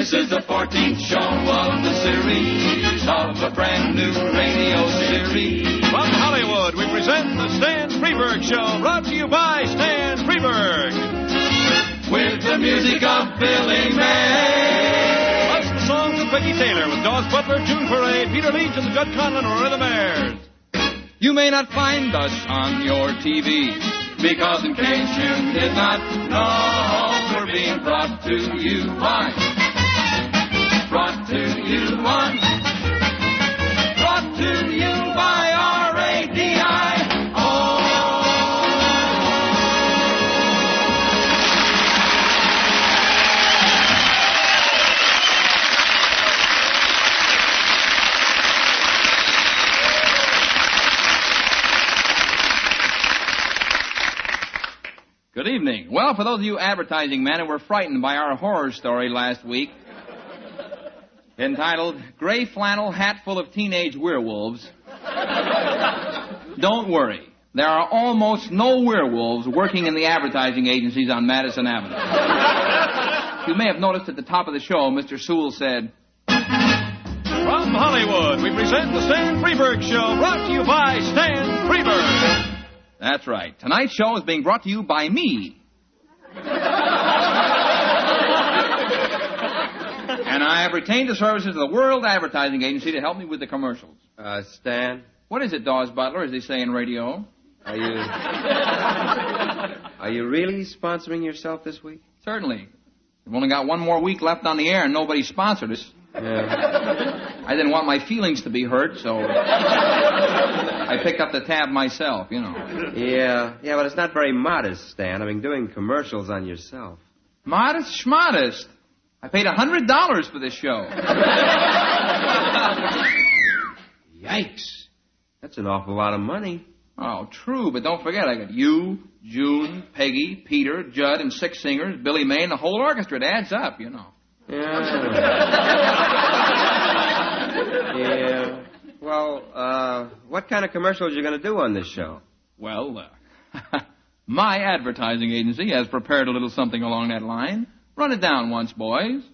This is the 14th show of the series of a brand new radio series. From Hollywood, we present the Stan Freberg Show, brought to you by Stan Freberg. With the music of Billy May. Plus the songs of Peggy Taylor with Dawes Butler, June Parade, Peter Leach, and the Judd Conlon Rhythm Airs. You may not find us on your TV, because in case you did not know, we're being brought to you by. Brought to you by. Brought to you by R-A-D-I-O. Good evening. Well, for those of you advertising men who were frightened by our horror story last week, entitled Gray Flannel Hat Full of Teenage Werewolves, don't worry. There are almost no werewolves working in the advertising agencies on Madison Avenue. You may have noticed at the top of the show, Mr. Sewell said, From Hollywood, we present the Stan Freberg Show, brought to you by Stan Freberg. That's right. Tonight's show is being brought to you by me. And I have retained the services of the World Advertising Agency to help me with the commercials. Stan? What is it, Dawes Butler, as they say in radio? Are you really sponsoring yourself this week? Certainly. We've only got one more week left on the air and nobody sponsored us. Yeah. I didn't want my feelings to be hurt, so I picked up the tab myself, you know. Yeah, but it's not very modest, Stan. I mean, doing commercials on yourself. Modest schmodest. I paid $100 for this show. Yikes. That's an awful lot of money. Oh, true, but don't forget, I got you, June, Peggy, Peter, Judd, and 6 singers, Billy May, and the whole orchestra. It adds up, you know. Yeah. Well, what kind of commercials are you going to do on this show? Well, my advertising agency has prepared a little something along that line. Run it down once, boys.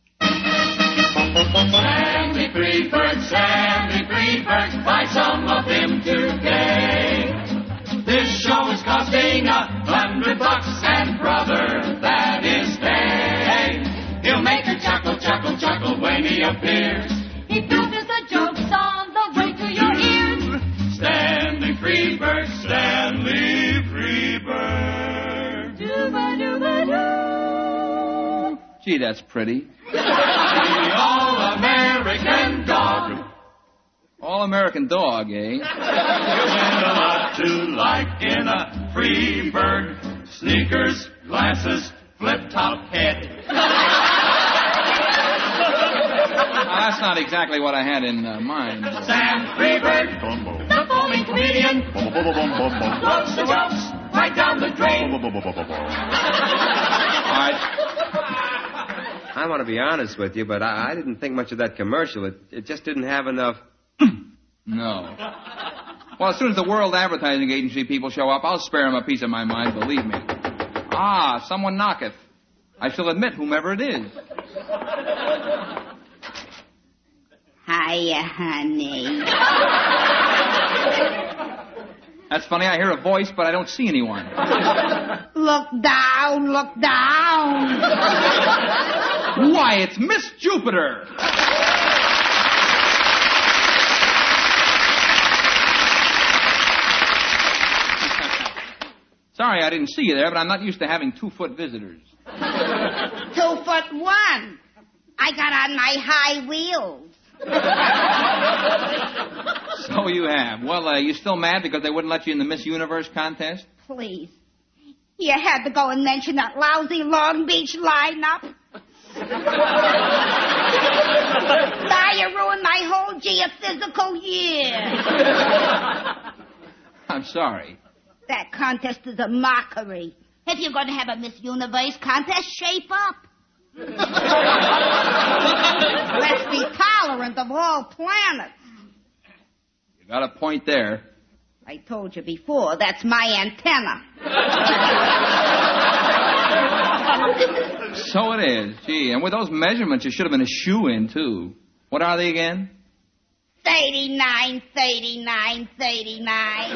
Sandy Freberg, buy some of him today. This show is costing $100, and brother, that is pay. He'll make you chuckle, chuckle, chuckle when he appears. He filters the jokes on the way to your ears. Stanley Freberg, Stanley Freberg. Dooba-dooba-doo. Gee, that's pretty. The All-American Dog. All-American Dog, eh? You'll find a lot to like in a Freberg. Sneakers, glasses, flip-top head. That's not exactly what I had in mind. Sam Freberg, the foaming comedian, loves the jokes right down the drain. All right. I want to be honest with you, but I didn't think much of that commercial. It just didn't have enough... No. Well, as soon as the World Advertising Agency people show up, I'll spare them a piece of my mind, believe me. Ah, someone knocketh. I shall admit whomever it is. Hiya, honey. That's funny. I hear a voice, but I don't see anyone. Look down, look down. Why, it's Miss Jupiter. Sorry I didn't see you there, but I'm not used to having 2-foot visitors. 2'1". I got on my high wheels. So you have. Well, you still mad because they wouldn't let you in the Miss Universe contest? Please. You had to go and mention that lousy Long Beach lineup. Now you ruined my whole geophysical year. I'm sorry. That contest is a mockery. If you're going to have a Miss Universe contest, shape up. Let's be tolerant of all planets. You got a point there. I told you before, that's my antenna. So it is. Gee, and with those measurements, you should have been a shoe-in, too. What are they again? 39, 39, 39.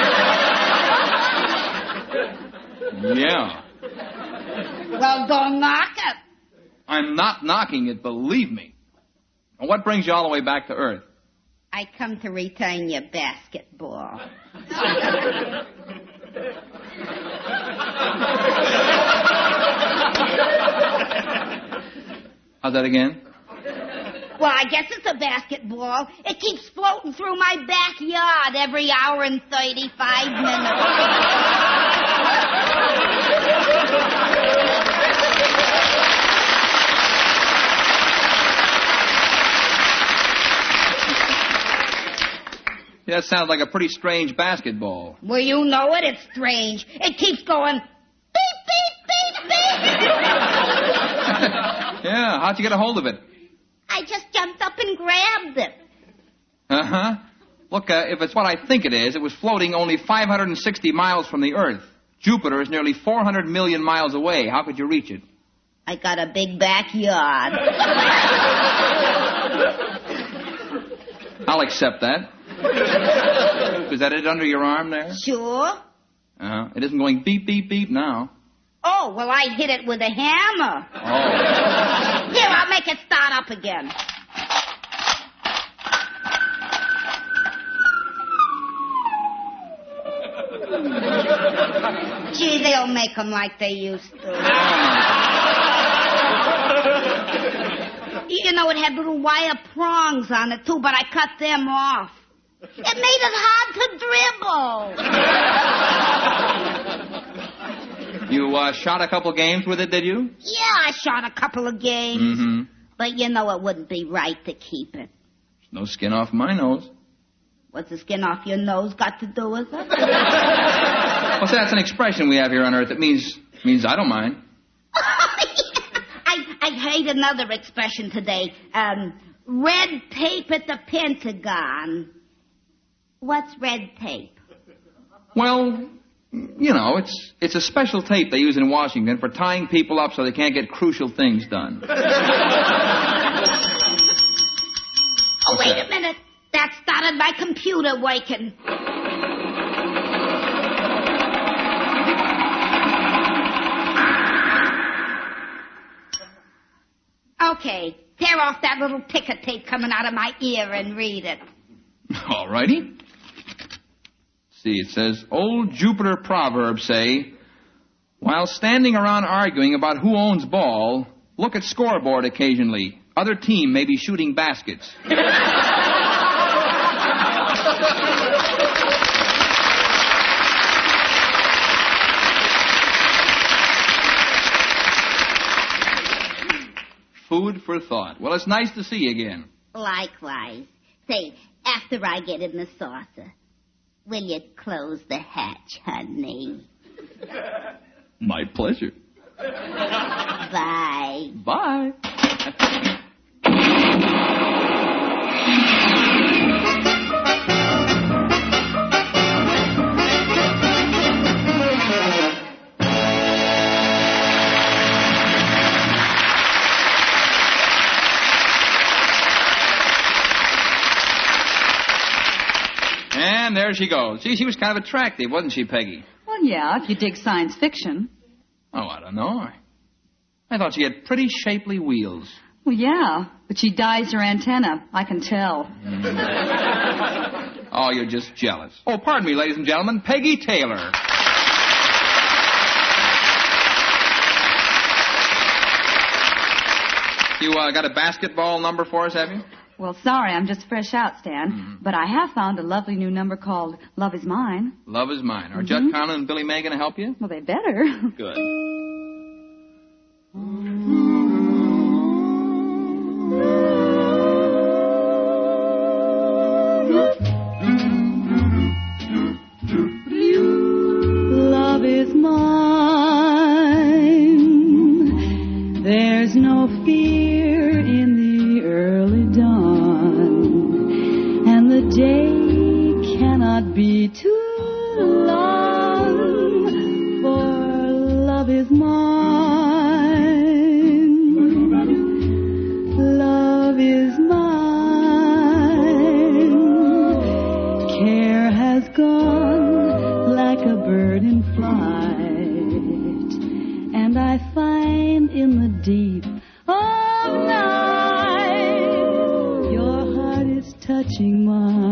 Yeah. Well, don't knock it. I'm not knocking it, believe me. And what brings you all the way back to Earth? I come to return your basketball. How's that again? Well, I guess it's a basketball. It keeps floating through my backyard every hour and 35 minutes. Yeah, that sounds like a pretty strange basketball. Well, you know it. It's strange. It keeps going beep, beep, beep, beep. Yeah, how'd you get a hold of it? I just jumped up and grabbed it. Uh-huh. Look, if it's what I think it is, it was floating only 560 miles from the Earth. Jupiter is nearly 400 million miles away. How could you reach it? I got a big backyard. I'll accept that. Is that it under your arm there? Sure. Uh-huh. It isn't going beep, beep, beep now. Oh, well, I hit it with a hammer. Oh. Here, I'll make it start up again. Gee, they'll make them like they used to. You know, it had little wire prongs on it, too, but I cut them off. It made it hard to dribble. You shot a couple games with it, did you? Yeah, I shot a couple of games. Mm-hmm. But you know it wouldn't be right to keep it. No skin off my nose. What's the skin off your nose got to do with it? Well, see, that's an expression we have here on Earth. It means I don't mind. I heard another expression today. Red tape at the Pentagon. What's red tape? Well, you know, it's a special tape they use in Washington for tying people up so they can't get crucial things done. Oh, wait a minute. That started my computer working. Okay, tear off that little ticker tape coming out of my ear and read it. All righty. See, it says, old Jupiter proverbs say, while standing around arguing about who owns ball, look at scoreboard occasionally. Other team may be shooting baskets. Food for thought. Well, it's nice to see you again. Likewise. Say, after I get in the saucer, will you close the hatch, honey? My pleasure. Bye. Bye. And there she goes. See, she was kind of attractive, wasn't she, Peggy? Well, yeah, if you dig science fiction. Oh, I don't know. I thought she had pretty shapely wheels. Well, yeah, but she dyes her antenna. I can tell. Oh, you're just jealous. Oh, pardon me, ladies and gentlemen, Peggy Taylor. You got a basketball number for us, have you? Well, sorry, I'm just fresh out, Stan. Mm-hmm. But I have found a lovely new number called Love Is Mine. Love Is Mine. Are Judd Conlon and Billy May going to help you? Well, they better. Good. Love is mine. There's no fear in the early dawn, and the day cannot be too long, for love is mine. I find in the deep of night, your heart is touching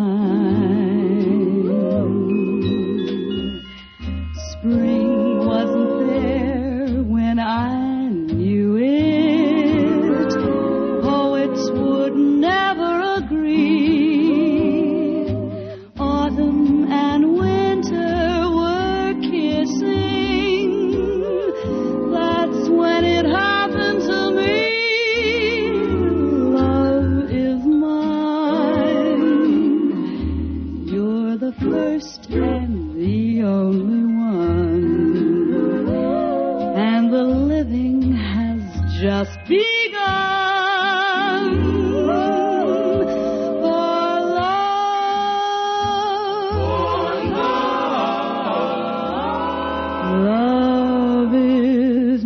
mine. Spring wasn't there when I knew it. Poets would never agree. Autumn and winter were kissing. That's when it happened to me. Love is mine. You're the first and the only one. And the living has just begun. Love is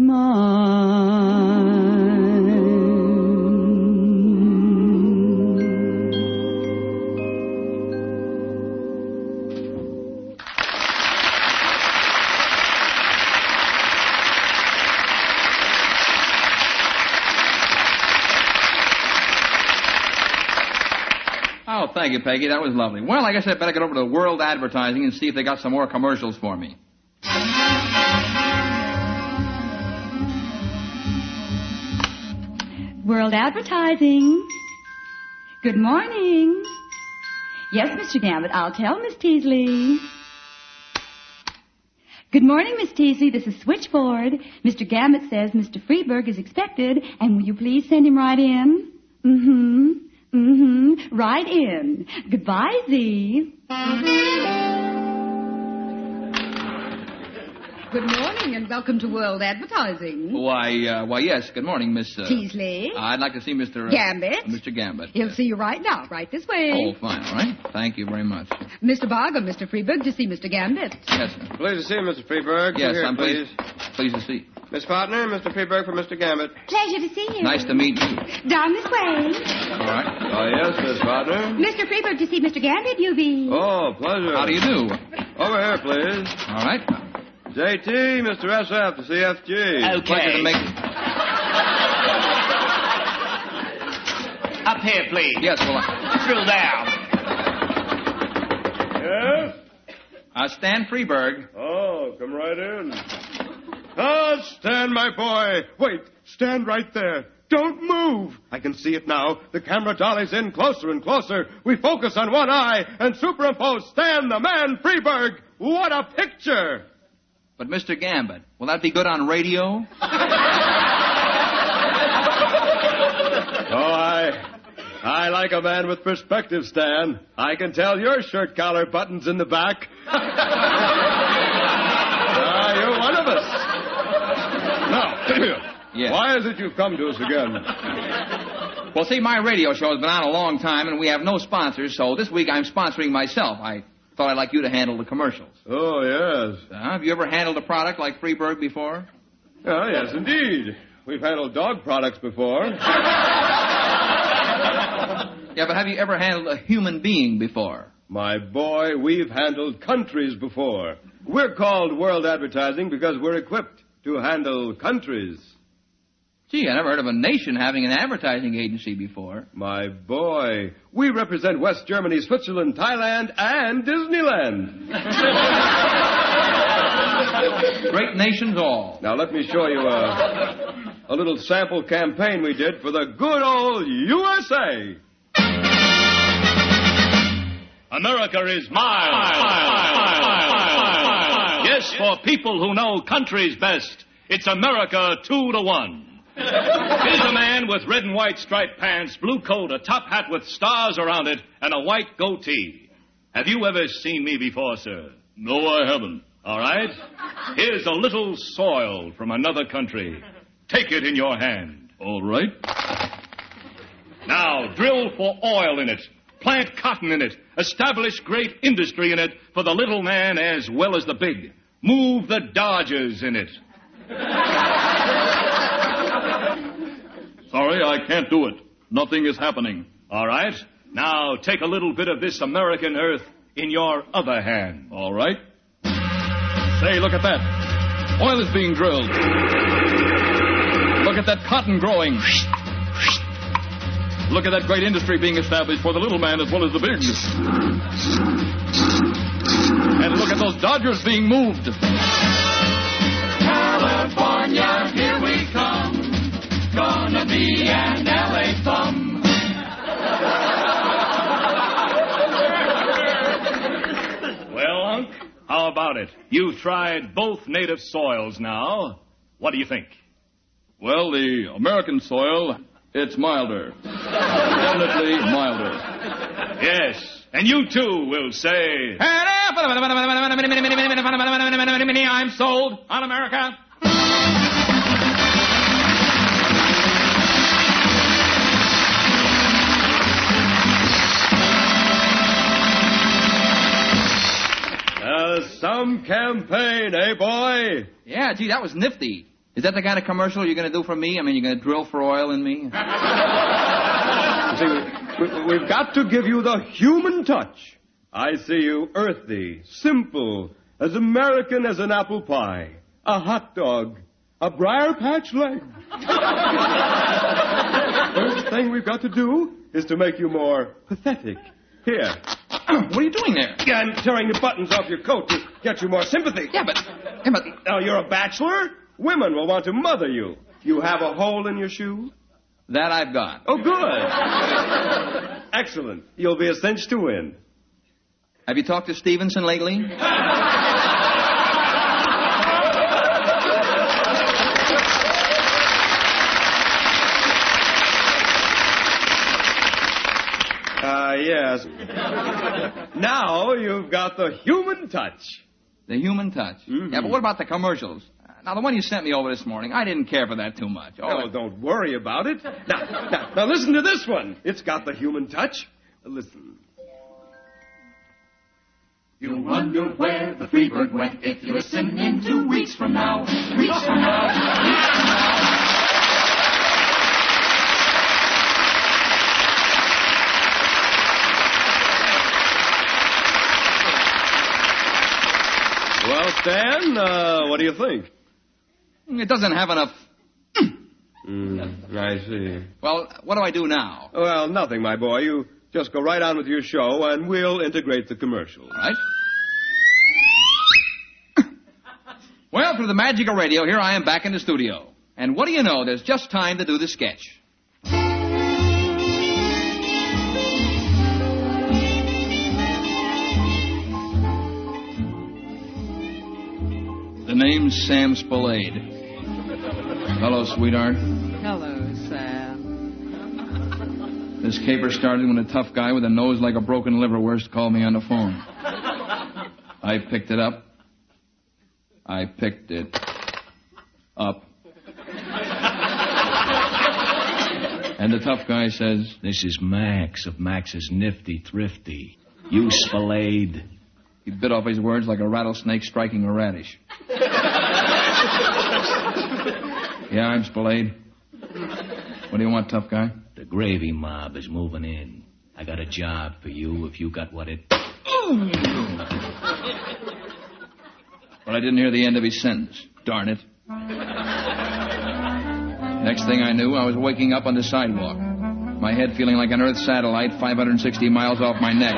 Oh, thank you, Peggy. That was lovely. Well, I guess I'd better get over to World Advertising and see if they got some more commercials for me. World Advertising. Good morning. Yes, Mr. Gambit, I'll tell Miss Teasley. Good morning, Miss Teasley. This is Switchboard. Mr. Gambit says Mr. Freeburg is expected, and will you please send him right in? Right in. Goodbye, Z. Good morning and welcome to World Advertising. Why, yes. Good morning, Miss... Teasley. I'd like to see Mr... Gambit. Mr. Gambit. He'll see you right now. Right this way. Oh, fine. All right. Thank you very much. Mr. Barger, Mr. Freeburg, to see Mr. Gambit. Yes, sir. Pleased to see you, Mr. Freeburg. Yes, Here, I'm please. pleased to see. Miss Partner, Mr. Freeburg for Mr. Gambit. Pleasure to see you. Nice to meet you. Down this way. All right. Oh, yes, Miss Partner. Mr. Freeburg to see Mr. Gambit, UV. Oh, pleasure. How do you do? Over here, please. All right. JT, Mr. SF to CFG. Pleasure to make... Up here, please. Yes, well, Through there. Yes? Stan Freeburg. Oh, come right in. Stan, my boy. Wait, stand right there. Don't move. I can see it now. The camera dollies in closer and closer. We focus on one eye and superimpose Stan the Man Freeburg. What a picture! But, Mr. Gambit, will that be good on radio? I like a man with perspective, Stan. I can tell your shirt collar button's in the back. You're one of us. Now, Yes. Why is it you've come to us again? Well, see, my radio show has been on a long time, and we have no sponsors, so this week I'm sponsoring myself. I thought I'd like you to handle the commercials. Oh, yes. Have you ever handled a product like Freeburg before? Oh, yes, indeed. We've handled dog products before. Yeah, but have you ever handled a human being before? My boy, we've handled countries before. We're called World Advertising because we're equipped to handle countries. Gee, I never heard of a nation having an advertising agency before. My boy, we represent West Germany, Switzerland, Thailand, and Disneyland. Great nations all. Now, let me show you a little sample campaign we did for the good old USA. America is mine. Yes, for people who know countries best, it's America 2-1. Here's a man with red and white striped pants, blue coat, a top hat with stars around it, and a white goatee. Have you ever seen me before, sir? No, I haven't. All right. Here's a little soil from another country. Take it in your hand. All right. Now, drill for oil in it. Plant cotton in it. Establish great industry in it for the little man as well as the big. Move the Dodgers in it. Sorry, I can't do it. Nothing is happening. All right. Now, take a little bit of this American earth in your other hand. All right. Say, look at that. Oil is being drilled. at that cotton growing. Look at that great industry being established for the little man as well as the big. And look at those Dodgers being moved. California, here we come. Gonna be an LA thumb. Well, Unc, how about it? You've tried both native soils now. What do you think? Well, the American soil, it's milder. Definitely milder. Yes, and you too will say... I'm sold on America. Some campaign, eh, boy? Yeah, gee, that was nifty. Is that the kind of commercial you're going to do for me? I mean, you're going to drill for oil in me? See, we've got to give you the human touch. I see you earthy, simple, as American as an apple pie, a hot dog, a briar patch leg. First thing we've got to do is to make you more pathetic. Here. What are you doing there? Yeah, I'm tearing the buttons off your coat to get you more sympathy. Yeah, but... Now, you're a bachelor? Women will want to mother you. You have a hole in your shoe? That I've got. Oh, good. Excellent. You'll be a cinch to win. Have you talked to Stevenson lately? Yes. Now you've got the human touch. The human touch? Mm-hmm. Yeah, but what about the commercials? Now, the one you sent me over this morning, I didn't care for that too much. Oh, don't worry about it. Now, listen to this one. It's got the human touch. Listen. You wonder where the free bird went if you listen in 2 weeks from now. Weeks from now. Weeks from now. Well, Stan, what do you think? It doesn't have enough... I see. Well, what do I do now? Well, nothing, my boy. You just go right on with your show, and we'll integrate the commercials. All right. Well, through the magic of radio, here I am back in the studio. And what do you know? There's just time to do the sketch. The name's Sam Spillane. Hello, sweetheart. Hello, Sam. This caper started when a tough guy with a nose like a broken liverwurst called me on the phone. I picked it up. I picked it up. And the tough guy says, "This is Max of Max's Nifty Thrifty. You Spillane." He bit off his words like a rattlesnake striking a radish. Yeah, I'm Spillane. What do you want, tough guy? The gravy mob is moving in. I got a job for you if you got what it... But I didn't hear the end of his sentence. Darn it. Next thing I knew, I was waking up on the sidewalk. My head feeling like an Earth satellite 560 miles off my neck.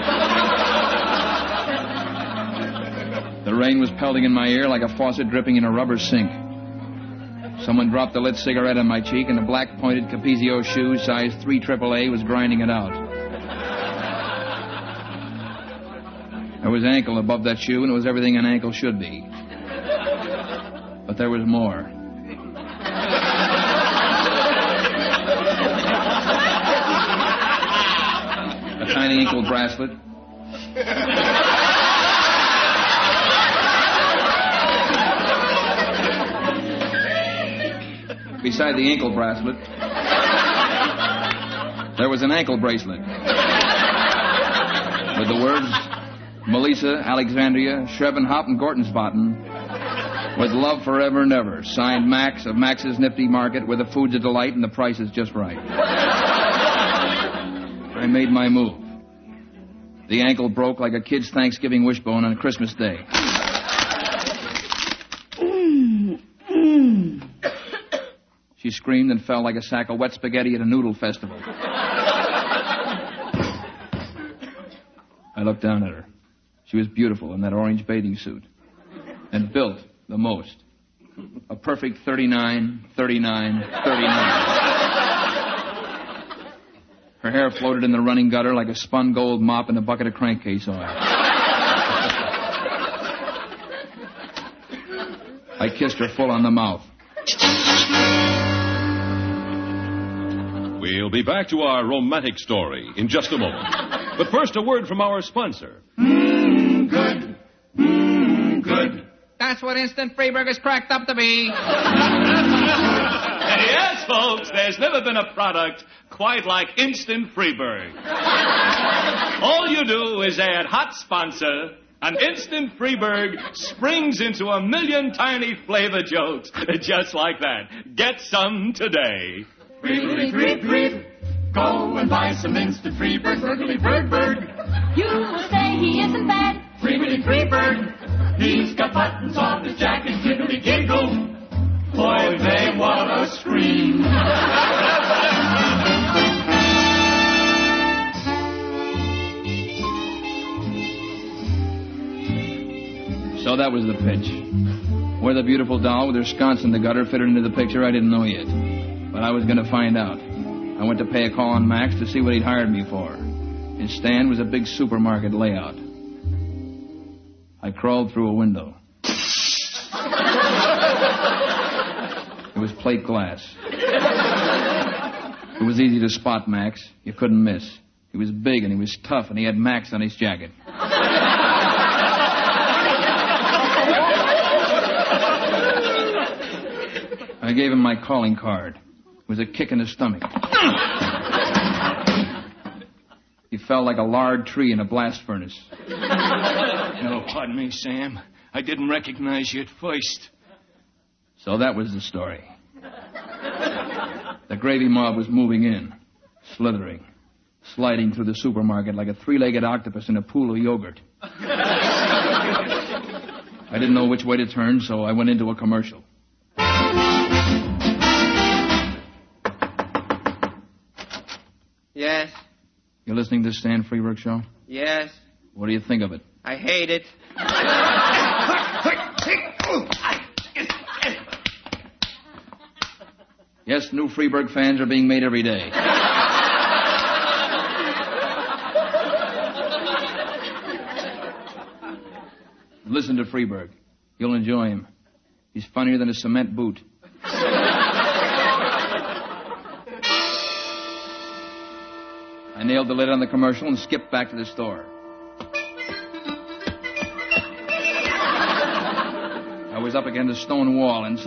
The rain was pelting in my ear like a faucet dripping in a rubber sink. Someone dropped a lit cigarette on my cheek, and a black pointed Capezio shoe, size 3 AAA, was grinding it out. There was ankle above that shoe, and it was everything an ankle should be. But there was more. A tiny ankle bracelet. Beside the ankle bracelet, there was an ankle bracelet with the words Melissa, Alexandria, Schrevenhop, and Gortensbotten, with love forever and ever. Signed Max of Max's Nifty Market, where the food's a delight and the price is just right. I made my move. The ankle broke like a kid's Thanksgiving wishbone on Christmas Day. She screamed and fell like a sack of wet spaghetti at a noodle festival. I looked down at her. She was beautiful in that orange bathing suit. And built the most. A perfect 39, 39, 39. Her hair floated in the running gutter like a spun gold mop in a bucket of crankcase oil. I kissed her full on the mouth. We'll be back to our romantic story in just a moment. But first, a word from our sponsor. Good. Good. That's what Instant Freeburg is cracked up to be. Yes, folks, there's never been a product quite like Instant Freeburg. All you do is add hot sponsor, and Instant Freeburg springs into a million tiny flavor jokes just like that. Get some today. Freebly, freeb. Go and buy some Instant Freeburg. Burgly, bird. You will say he isn't bad. Freebly, Freeburg. He's got buttons on his jacket, jiggly giggle. Boy, they want to scream. So that was the pitch. Where the beautiful doll with her sconce in the gutter fitted into the picture, I didn't know yet. But I was going to find out. I went to pay a call on Max to see what he'd hired me for. His stand was a big supermarket layout. I crawled through a window. It was plate glass. It was easy to spot Max. You couldn't miss. He was big and he was tough and he had Max on his jacket. I gave him my calling card. It was a kick in the stomach. He fell like a large tree in a blast furnace. No, pardon me, Sam. I didn't recognize you at first. So that was the story. The gravy mob was moving in, slithering, sliding through the supermarket like a three-legged octopus in a pool of yogurt. I didn't know which way to turn, so I went into a commercial. Yes. You listening to the Stan Freeburg Show? Yes. What do you think of it? I hate it. Yes, new Freeburg fans are being made every day. Listen to Freeburg. You'll enjoy him. He's funnier than a cement boot. I nailed the lid on the commercial and skipped back to the store. I was up against a stone wall and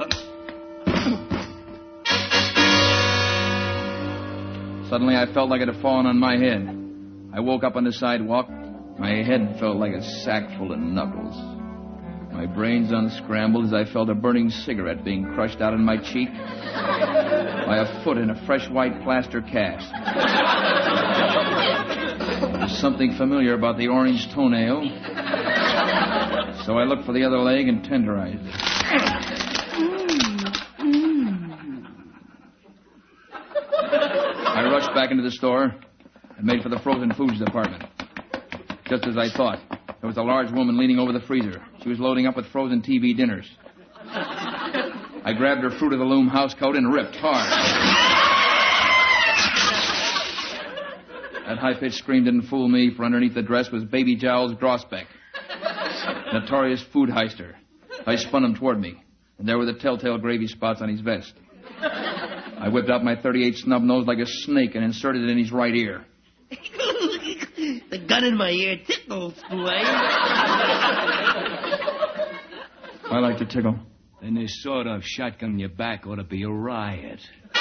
suddenly I felt like it had fallen on my head. I woke up on the sidewalk. My head felt like a sack full of knuckles. My brains unscrambled as I felt a burning cigarette being crushed out in my cheek by a foot in a fresh white plaster cast. There's something familiar about the orange toenail, so I looked for the other leg and tenderized it. I rushed back into the store and made for the frozen foods department. Just as I thought, there was a large woman leaning over the freezer. She was loading up with frozen TV dinners. I grabbed her Fruit of the Loom housecoat and ripped hard. That high-pitched scream didn't fool me, for underneath the dress was Baby Giles Grosbeck, notorious food heister. I spun him toward me, and there were the telltale gravy spots on his vest. I whipped out my .38 snub nose like a snake and inserted it in his right ear. The gun in my ear tickles, boy. I like to tickle. And this sort of shotgun in your back ought to be a riot.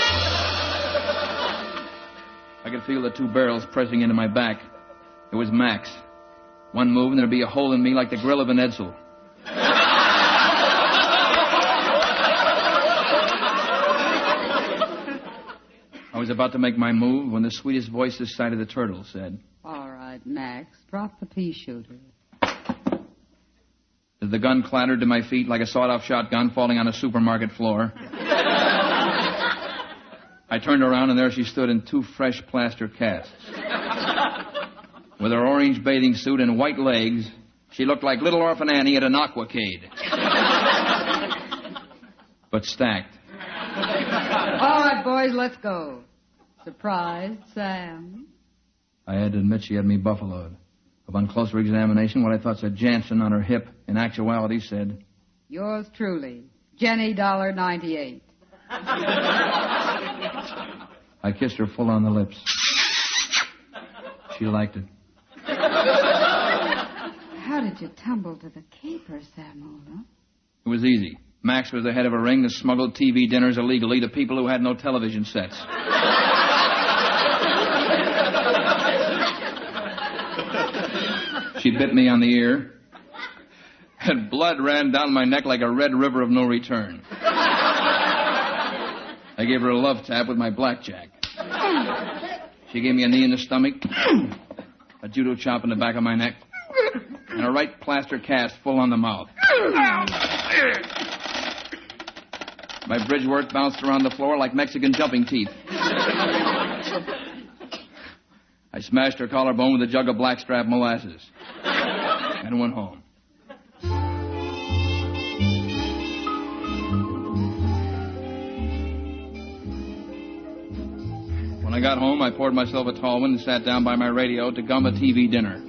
I could feel the two barrels pressing into my back. It was Max. One move and there'd be a hole in me like the grill of an Edsel. I was about to make my move when the sweetest voice this side of the turtle said, All right, Max, drop the pea shooter. As the gun clattered to my feet like a sawed-off shotgun falling on a supermarket floor, I turned around, and there she stood in 2 fresh plaster casts. With her orange bathing suit and white legs, she looked like Little Orphan Annie at an aquacade. But stacked. All right, boys, let's go. Surprised, Sam? I had to admit she had me buffaloed. Upon closer examination, what I thought said Jansen on her hip, in actuality said... Yours truly, Jenny $1.98. I kissed her full on the lips. She liked it. How did you tumble to the caper, Samuel? It was easy. Max was the head of a ring that smuggled TV dinners illegally to people who had no television sets. She bit me on the ear, and blood ran down my neck like a red river of no return. I gave her a love tap with my blackjack. She gave me a knee in the stomach, a judo chop in the back of my neck, and a right plaster cast full on the mouth. My bridge work bounced around the floor like Mexican jumping teeth. I smashed her collarbone with a jug of blackstrap molasses and went home. When I got home, I poured myself a tall one and sat down by my radio to gum a TV dinner.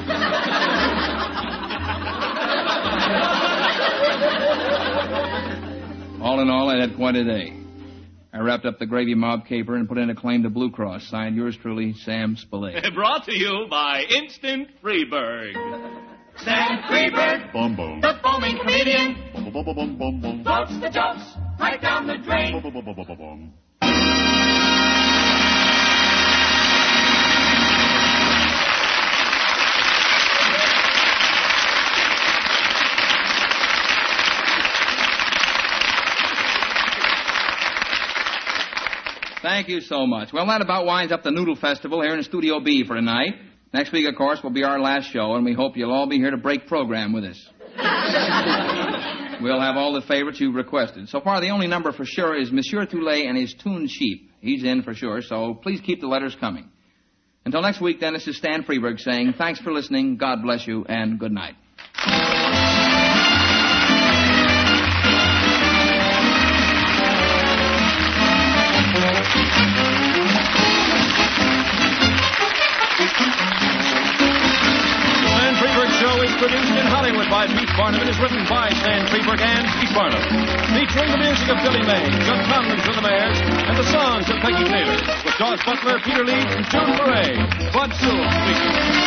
All in all, I had quite a day. I wrapped up the gravy mob caper and put in a claim to Blue Cross. Signed, yours truly, Sam Spillane. Brought to you by Instant Freeburg. Sam Freeburg, Bum bum. the foaming comedian, Bum bum bum bum bum bum. floats the jokes right down the drain. Bum bum bum bum bum. Thank you so much. Well, that about winds up the Noodle Festival here in Studio B for tonight. Next week, of course, will be our last show, and we hope you'll all be here to break program with us. We'll have all the favorites you've requested. So far, the only number for sure is Monsieur Toulet and his Toon Sheep. He's in for sure, so please keep the letters coming. Until next week, then, this is Stan Freeburg saying thanks for listening, God bless you, and good night. Is produced in Hollywood by Pete Barnum and is written by Stan Freeburg and Pete Barnum. Featuring the music of Billy May, Judd Conlon for the Mayors, and the songs of Peggy Taylor, with Dawes Butler, Peter Leeds, and June Foray. Bud Sewell speaking.